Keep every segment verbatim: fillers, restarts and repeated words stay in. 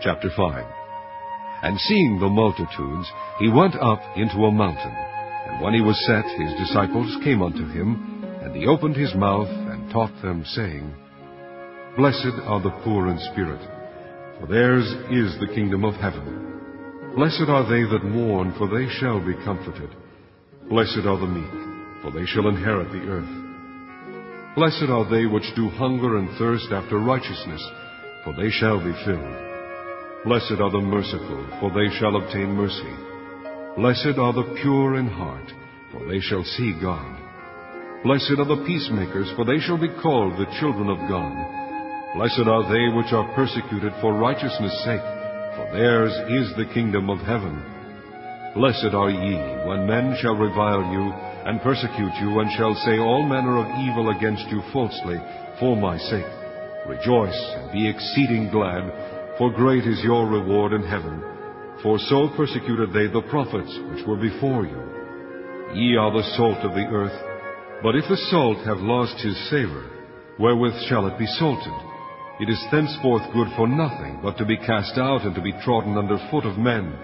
Chapter five. And seeing the multitudes, he went up into a mountain. And when he was set, his disciples came unto him, and he opened his mouth and taught them, saying, Blessed are the poor in spirit, for theirs is the kingdom of heaven. Blessed are they that mourn, for they shall be comforted. Blessed are the meek, for they shall inherit the earth. Blessed are they which do hunger and thirst after righteousness, for they shall be filled. Blessed are the merciful, for they shall obtain mercy. Blessed are the pure in heart, for they shall see God. Blessed are the peacemakers, for they shall be called the children of God. Blessed are they which are persecuted for righteousness' sake, for theirs is the kingdom of heaven. Blessed are ye, when men shall revile you, and persecute you, and shall say all manner of evil against you falsely, for my sake. Rejoice, and be exceeding glad, for great is your reward in heaven. For so persecuted they the prophets which were before you. Ye are the salt of the earth. But if the salt have lost his savour, wherewith shall it be salted? It is thenceforth good for nothing, but to be cast out, and to be trodden under foot of men.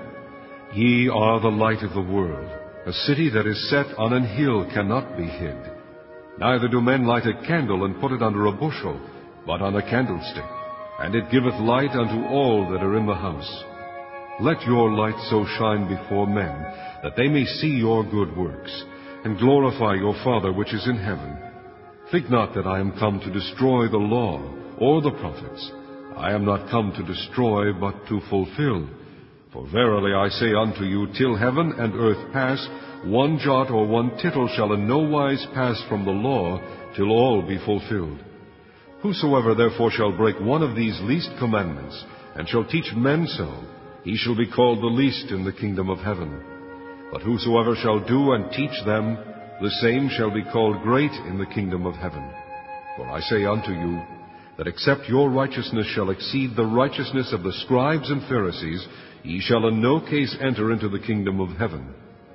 Ye are the light of the world. A city that is set on an hill cannot be hid. Neither do men light a candle and put it under a bushel, but on a candlestick, and it giveth light unto all that are in the house. Let your light so shine before men, that they may see your good works, and glorify your Father which is in heaven. Think not that I am come to destroy the law, or the prophets. I am not come to destroy, but to fulfill. For verily I say unto you, till heaven and earth pass, one jot or one tittle shall in no wise pass from the law, till all be fulfilled. Whosoever therefore shall break one of these least commandments, and shall teach men so, he shall be called the least in the kingdom of heaven. But whosoever shall do and teach them, the same shall be called great in the kingdom of heaven. For I say unto you, that except your righteousness shall exceed the righteousness of the scribes and Pharisees, ye shall in no case enter into the kingdom of heaven.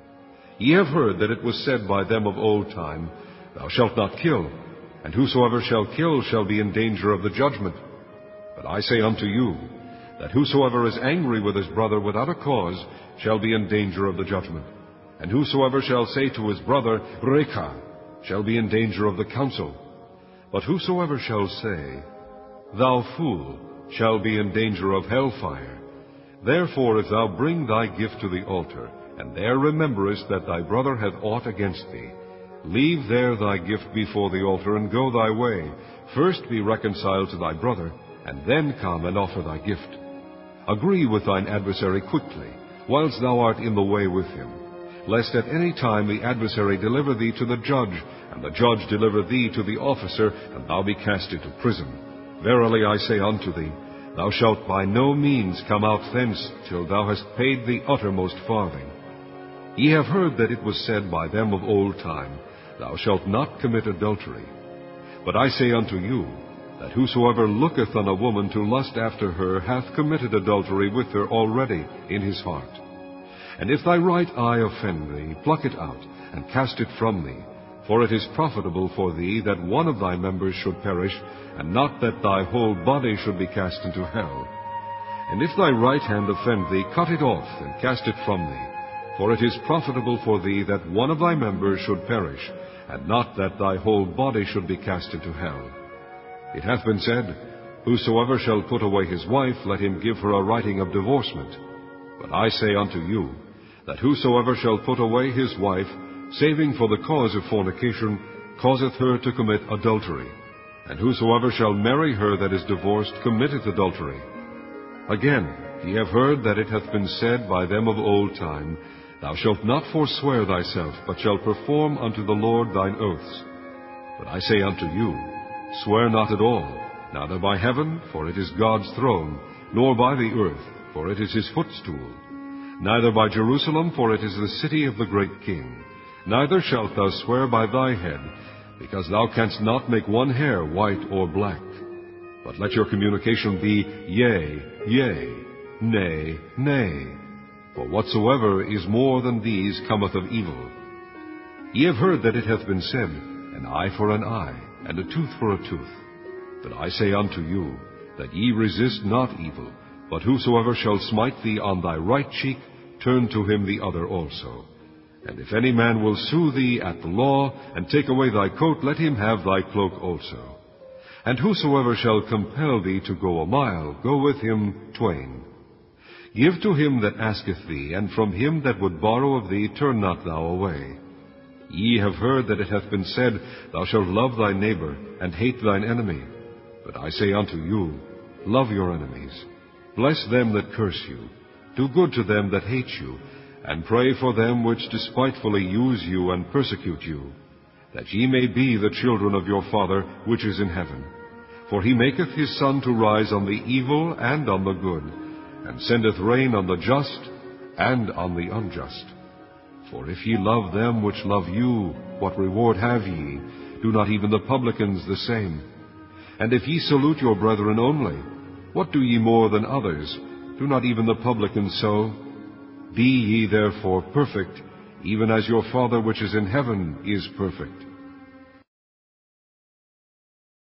Ye have heard that it was said by them of old time, Thou shalt not kill, and whosoever shall kill shall be in danger of the judgment. But I say unto you, that whosoever is angry with his brother without a cause shall be in danger of the judgment. And whosoever shall say to his brother, Reka, shall be in danger of the council. But whosoever shall say, Thou fool, shall be in danger of hellfire. Therefore if thou bring thy gift to the altar, and there rememberest that thy brother hath aught against thee, leave there thy gift before the altar, and go thy way. First be reconciled to thy brother, and then come and offer thy gift. Agree with thine adversary quickly, whilst thou art in the way with him, lest at any time the adversary deliver thee to the judge, and the judge deliver thee to the officer, and thou be cast into prison. Verily I say unto thee, thou shalt by no means come out thence till thou hast paid the uttermost farthing. Ye have heard that it was said by them of old time, Thou shalt not commit adultery. But I say unto you, that whosoever looketh on a woman to lust after her hath committed adultery with her already in his heart. And if thy right eye offend thee, pluck it out, and cast it from thee. For it is profitable for thee that one of thy members should perish, and not that thy whole body should be cast into hell. And if thy right hand offend thee, cut it off, and cast it from thee. For it is profitable for thee that one of thy members should perish, and not that thy whole body should be cast into hell. It hath been said, Whosoever shall put away his wife, let him give her a writing of divorcement. But I say unto you, that whosoever shall put away his wife, saving for the cause of fornication, causeth her to commit adultery. And whosoever shall marry her that is divorced committeth adultery. Again, ye have heard that it hath been said by them of old time, Thou shalt not forswear thyself, but shalt perform unto the Lord thine oaths. But I say unto you, Swear not at all, neither by heaven, for it is God's throne, nor by the earth, for it is his footstool, neither by Jerusalem, for it is the city of the great King. Neither shalt thou swear by thy head, because thou canst not make one hair white or black. But let your communication be yea, yea, nay, nay. For whatsoever is more than these cometh of evil. Ye have heard that it hath been said, An eye for an eye, and a tooth for a tooth. But I say unto you, that ye resist not evil, But whosoever shall smite thee on thy right cheek, turn to him the other also. And if any man will sue thee at the law, and take away thy coat, let him have thy cloak also. And whosoever shall compel thee to go a mile, go with him twain. Give to him that asketh thee, and from him that would borrow of thee turn not thou away. Ye have heard that it hath been said, Thou shalt love thy neighbor, and hate thine enemy. But I say unto you, love your enemies. Bless them that curse you. Do good to them that hate you, and pray for them which despitefully use you and persecute you, that ye may be the children of your Father which is in heaven. For he maketh his sun to rise on the evil and on the good, and sendeth rain on the just and on the unjust. For if ye love them which love you, what reward have ye? Do not even the publicans the same? And if ye salute your brethren only, what do ye more than others? Do not even the publicans so? Be ye therefore perfect, even as your Father which is in heaven is perfect.